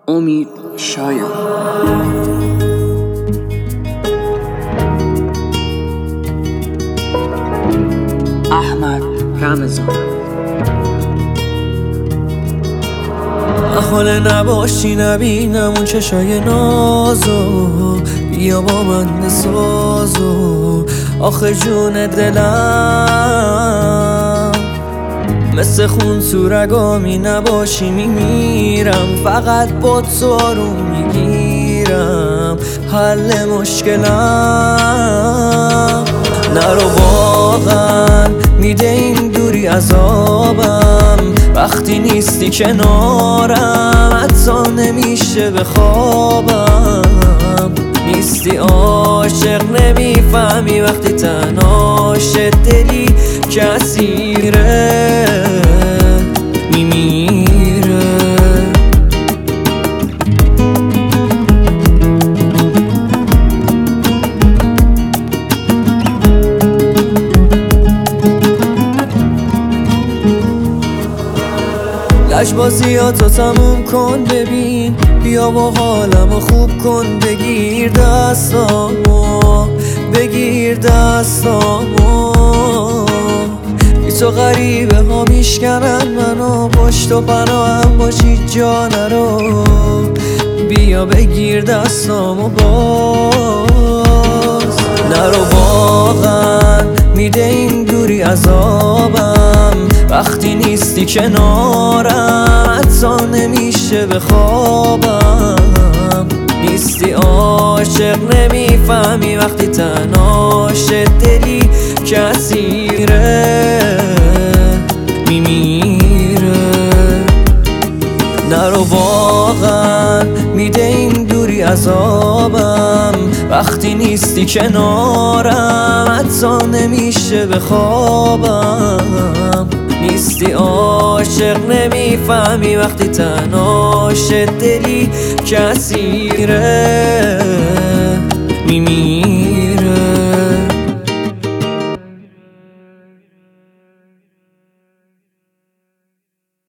امید شایان. احمد رمضان. حال نباشی نبینم اون چشای نازو، بیا با من بسازو آخه جون دلم. مثل خون تو رگامی نباشی میمیرم، فقط با تو آروم میگیرم حل مشکلم. نرو واقعا میده این دوری عذابم، وقتی نیستی کنارم حتی نمیشه بخوابم. نیستی عاشق نمیفهمی وقتی تنهاشه، دلی که اسیره میمیره. لجبازیاتو تموم کن ببین، بیا با حالمو خوب کن، بگیر دستامو بگیر دستامو. بی تو غریبه ها میشکنن منو، پشت و پناهم باشی جا نرو، بیا بگیر دستامو باز. نرو واقعا میده این دوری عذابم، وقتی نیستی کنارم حتی نمیشه بخوابم. نیستی عاشق نمیفهمی وقتی تنهاشه، دلی که اسیره میمیره. نرو واقعا میده این دوری عذابم، وقتی نیستی کنارم حتی نمیشه بخوابم. نیستی عاشق نمیفهمی وقتی تنهاشه، دلی که اسیره میمیره.